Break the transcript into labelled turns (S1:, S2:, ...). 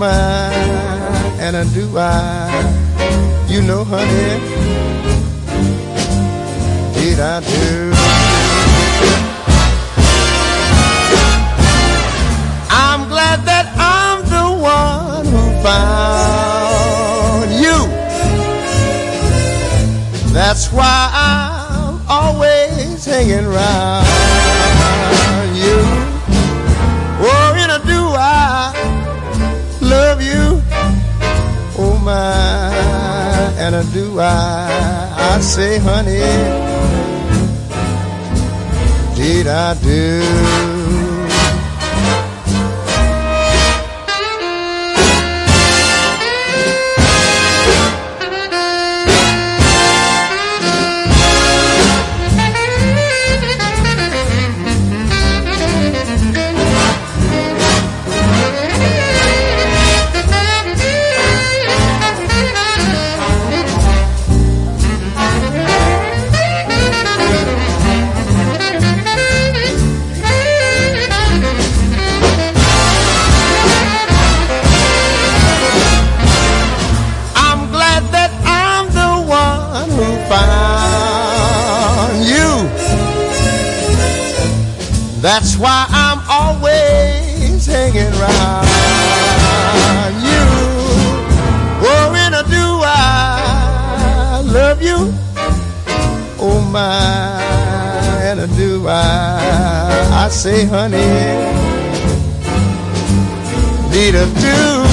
S1: my, and do I, you know, honey, did I do? I'm glad that I'm the one who found you. That's why I'm always hanging around you. Oh, and do I love you? Oh my, and do I say, honey, did I do? That's why I'm always hanging around you. Oh, and do I love you? Oh my, and do I say, honey, did I do?